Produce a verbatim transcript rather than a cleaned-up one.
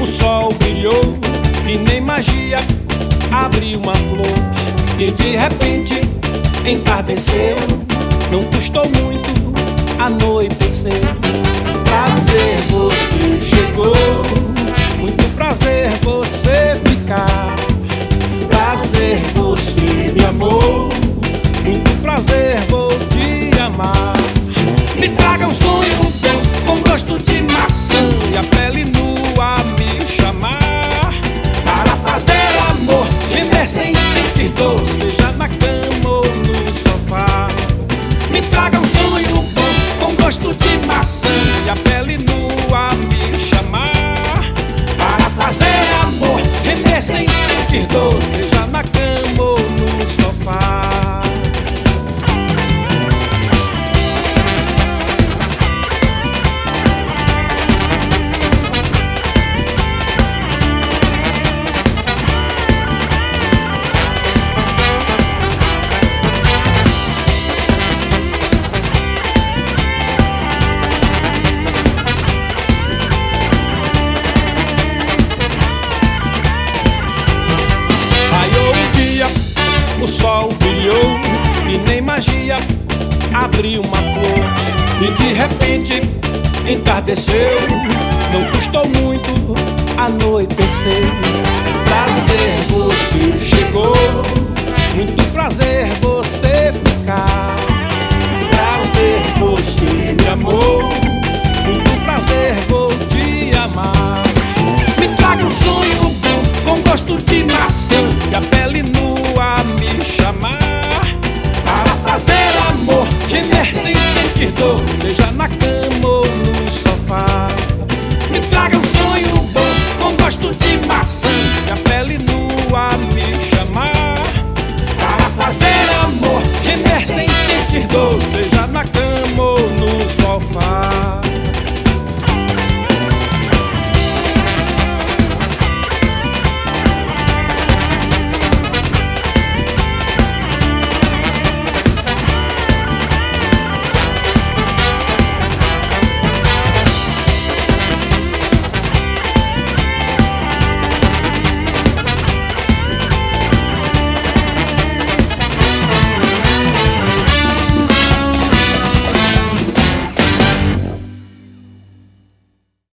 o sol brilhou e nem magia abriu uma flor. E de repente entardeceu, não custou muito, anoiteceu. Prazer, você chegou, muito prazer você ficar. Prazer, você me amou, muito prazer vou te amar. Me traga um sonho bom, com gosto de maçã, e a pele nua me chamar. Para fazer amor, gemer sem sentir dor, seja na cama ou no sofá. Me traga um sonho bom, com gosto de maçã, e a pele nua me chamar. Para fazer amor, gemer sem sentir dor, seja na cama ou no sofá. O sol brilhou e nem magia abriu uma flor. E de repente entardeceu, não custou muito, anoiteceu. Prazer, você chegou, muito prazer você ficar. Prazer, você me amou, muito prazer vou te amar. Me traga um sonho bom, com gosto de maçã, e a pele nua me chamar. Para fazer amor, gemer sem sentir dor, seja na cama